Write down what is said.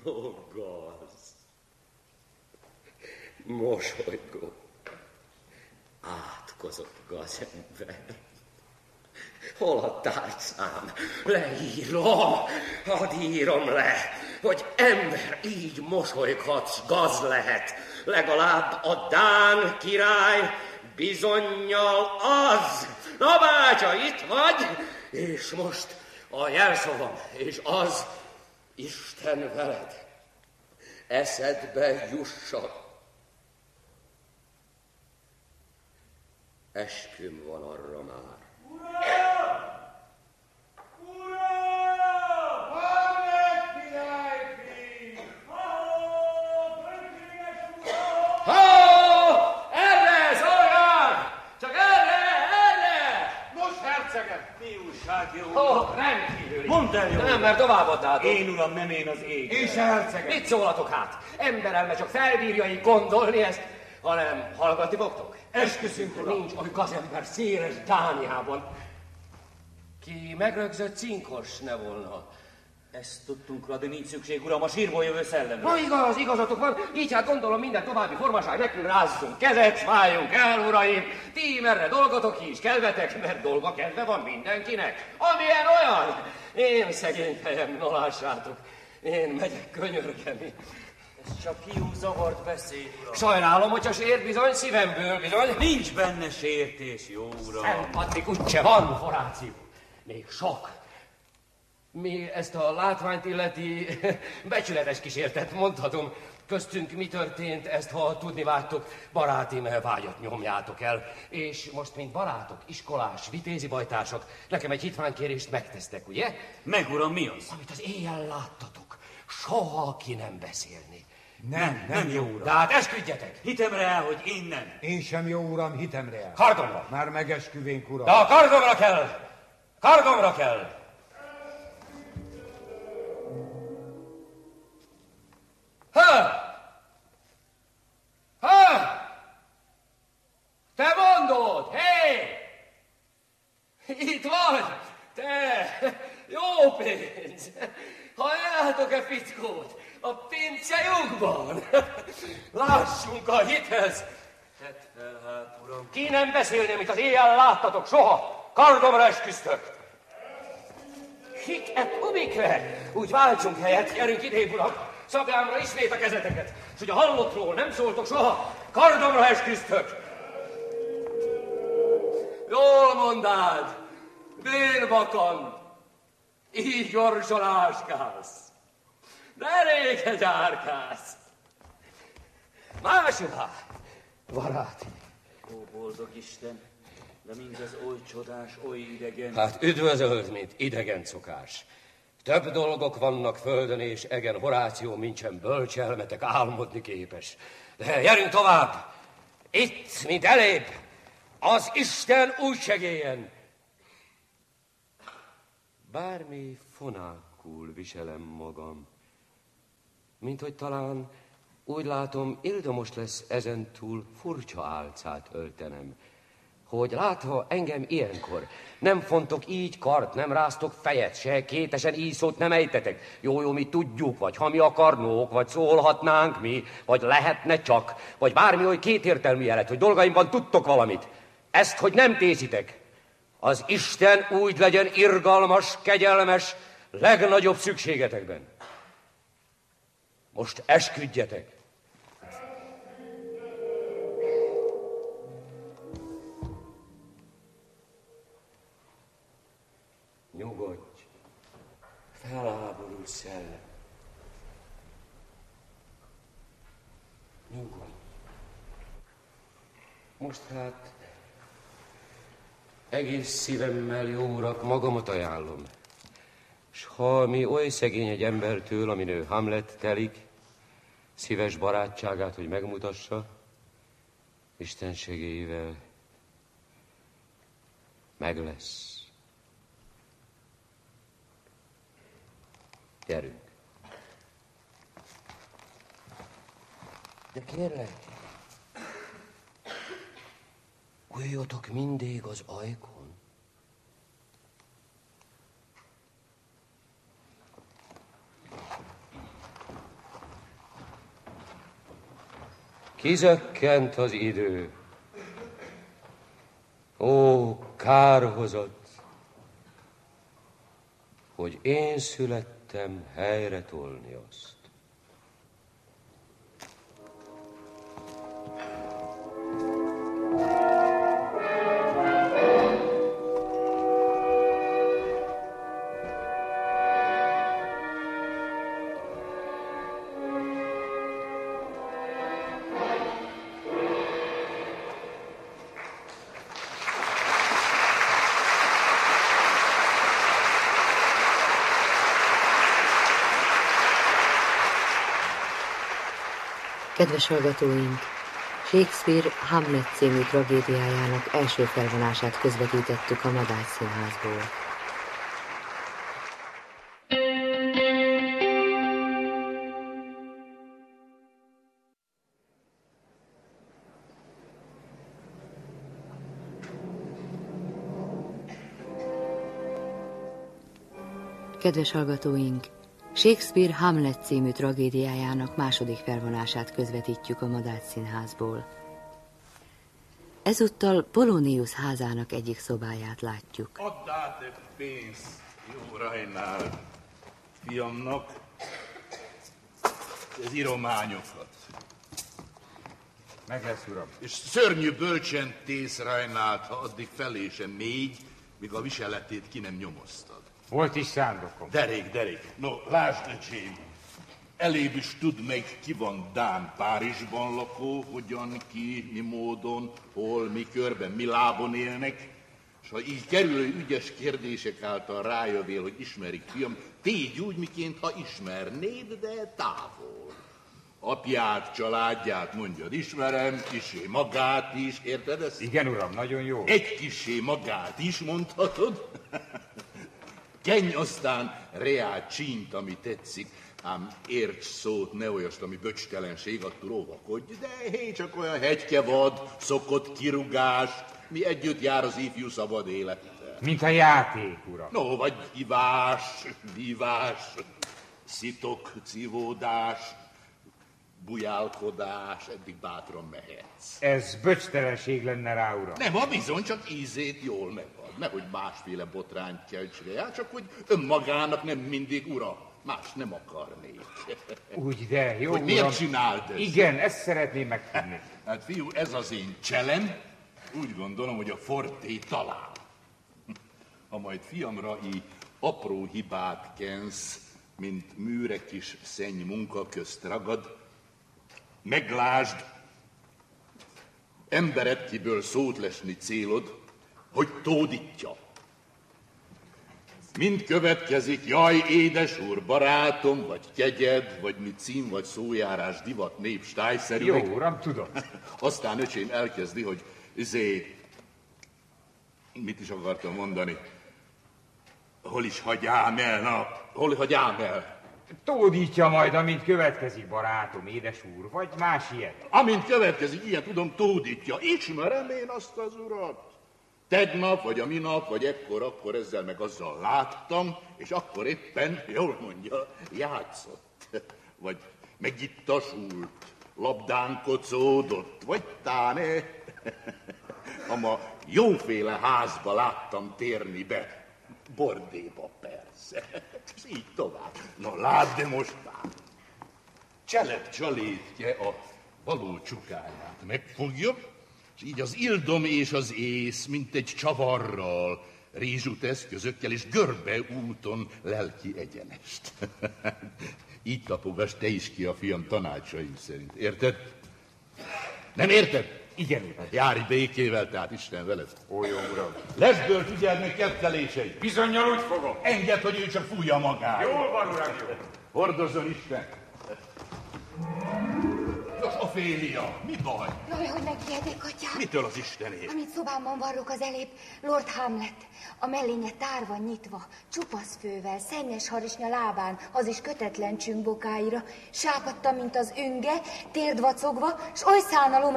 Ó, gaz. Mosolygó. Átkozott gazember. Hol a tárcám? Leírom, hadd írom le, hogy ember így mosolyghatsz, gaz lehet. Legalább a dán király bizonnyal az. Na bátya, itt vagy, és most a jelszavam, és az Isten veled. Eszedbe jusson. Esküm van arra már. Uram! Uram! Hamlet királyfi! Erre, szolgál! Csak erre! Most, hercegem! Mi újság, jó? Rendkívüli. Mondd el, jó! Nem, mert továbbadnátok. Én, uram, nem én az ég. És hercegem! Mit szólatok hát? Emberelme csak felbírja így gondolni ezt, hanem hallgatni fogtok. Esküszünk, uram! Nincs oly gazember széles Dániában. Ki megrögzött cinkos ne volna. Ezt tudtunk rá, de nincs szükség, uram, a sírból jövő szellemre. Na igaz, igazatok van, így hát gondolom minden további formaság nekünk rázzunk kezet, váljunk el, uraim. Ti merre dolgotok is, kedvetek, mert dolga kedve van mindenkinek. Amilyen olyan. Én szegény fejem, no lássátok. Én megyek könyörgeni. Ez csak hiú zavart beszéd, uram. Sajnálom, hogyha sért bizony, szívemből bizony. Nincs benne sértés, jó uram. Szent Patrik úgyse van, Horáció. Még sok. Mi ezt a látványt illeti becsületes kísértet mondhatom. Köztünk mi történt, ezt ha tudni vágytok, baráti vágyat nyomjátok el. És most, mint barátok, iskolás, vitézi bajtársak, nekem egy hitványkérést megtesztek, ugye? Meg, uram, mi az? Amit az éjjel láttatok, soha ki nem beszélni. Nem, jó uram. De hát esküdjetek! Hitemre el, hogy én nem. Én sem, jó uram, hitemre el. Kardomra! Már megesküvénk, uram. De a kardomra kell! Kardomra kell! Te mondod! Hé! Itt vagy! Te! Jó pénz! Halljátok-e fickót? A pince lyukban! Lássunk a hithez! Tedd fel, hát, uram. Ki nem beszélni, amit az éjjel láttatok soha! Kardomra esküztök! Hik et ubikve! Úgy váltsunk helyet, gyerünk idébb, uram! Szabjámra ismét a kezeteket, és hogy a hallottról nem szóltok soha, kardomra esküztök! Jól mondád, bélbakan, így gyorsan áskálsz, de elég gyárkálsz. Másolá, baráti. Ó, boldog Isten, de mindez oly csodás, oly idegen. Hát üdvözöld, mint idegen szokás. Több dolgok vannak földön és egen, Horáció, mincsen bölcselmetek álmodni képes. De gyerünk tovább! Itt, mint elébb, az Isten úgy segélyen! Bármi fonákul viselem magam, mint hogy talán úgy látom, ildomos lesz ezentúl furcsa álcát öltenem, hogy látva engem ilyenkor, nem fontok így kart, nem ráztok fejet, se kétesen így szót nem ejtetek. Jó, mi tudjuk, vagy ha mi akarnók, vagy szólhatnánk mi, vagy lehetne csak, vagy bármi oly kétértelmű jelet, hogy dolgaimban tudtok valamit. Ezt, hogy nem tészitek, az Isten úgy legyen irgalmas, kegyelmes, legnagyobb szükségetekben. Most esküdjetek. Nyugodj, feláborult szellem. Nyugodj. Most hát egész szívemmel, jó urak, magamat ajánlom. S ha mi oly szegény egy embertől, ami nő Hamlet telik, szíves barátságát, hogy megmutassa, Isten segélyével meg lesz. Gyerünk. De kérlek, üljötök mindig az ajkon. Kizökkent az idő. Ó, kár hozott, hogy én születtem helyre tolni azt. Kedves hallgatóink! Shakespeare Hamlet című tragédiájának első felvonását közvetítettük a Madách Színházból. Kedves hallgatóink! Shakespeare Hamlet című tragédiájának második felvonását közvetítjük a Madách Színházból. Ezúttal Polonius házának egyik szobáját látjuk. Add át egy pénzt, jó Reinhard, fiamnak, az írományokat. Meg lesz, uram. És szörnyű bölcsen tész, Reinhard, ha addig felé sem mégy, míg a viseletét ki nem nyomoztad. Volt is szándékom. Derék. No, lásd, öcsém, elébb is tudd meg, ki van Dán Párizsban lakó, hogyan, ki, mi módon, hol, mi körben, mi lábon élnek, és ha így kerülő ügyes kérdések által rájövél, hogy ismerik, fiam, tégy úgy, miként ha ismernéd, de távol. Apját, családját mondjad, ismerem, kissé magát is, érted ezt? Igen, uram, nagyon jó. Egy kissé magát is mondhatod. Kenj aztán reál csínt, ami tetszik, ám érts szót, ne olyast, ami böcstelenség, attól óvakodj, de hé, csak olyan hegykevad, szokott kirugás, mi együtt jár az ifjú szabad élettel. Mint a játék, uram. No, vagy ivás, vívás, szitok, civódás, bujálkodás, eddig bátran mehetsz. Ez böcstelenség lenne rá, uram. Nem, ha bizony, csak ízét jól megad. Nehogy másféle botrányt keltsre jár, csak hogy önmagának nem mindig ura. Más nem akarnék. Úgy, de jó, hogy uram. miért csináld ezt? Igen, ezt szeretném megtudni. Hát fiú, ez az én cselem. Úgy gondolom, hogy a forté talál. Ha majd fiamra így apró hibát kensz, mint műre kis szenny munka közt ragad, meglásd, embered, kiből szót lesni célod, hogy tódítja. Mind következik, jaj, édes úr, barátom, vagy kegyed, vagy mi cím, vagy szójárás, divat, nép, stájszerű. Jó, uram, tudom. Aztán öcsém elkezdi, hogy mit is akartam mondani? Hol is hagyjám el, na, hol hagyjám el? Tódítja majd, amint következik, barátom, édes úr, vagy más ilyet. Amint következik, ilyen tudom, tódítja. Ismerem én azt az urat. Tegnap, vagy a minap, vagy ekkor ezzel meg azzal láttam, és akkor éppen, jól mondja, játszott. Vagy megittasult, labdán kocódott, vagy táne. Ama jóféle házba láttam térni be. Bordéba persze. És így tovább. Na lát, de most már. Cselep csalétje a való csukáját megfogja, és így az ildom és az ész, mint egy csavarral, rézsút eszközökkel és görbe úton lelki egyenest. Így tapogass te is ki a fiam tanácsaim szerint. Érted? Nem érted? Igen, uram. Hát járj békével, tehát Isten veled. Ó, jó, uram. Leszből figyeld meg ketteléseit. Bizonnyal úgy fogom. Engedd, hogy ő csak fújja magát. Jól van, uram, jó. Hordozzon Isten. Nos, Ofélia, mi baj? Jaj, hogy megijedek, atyám. Mitől az Istenért? Amit szobámban varrok az elébb, Lord Hamlet. A mellénye tárva nyitva, csupasz fővel, szennyes harisnya lábán, az is kötetlen csüngbokáira, sápadta, mint az önge, térd vacogva, s oly szánalomra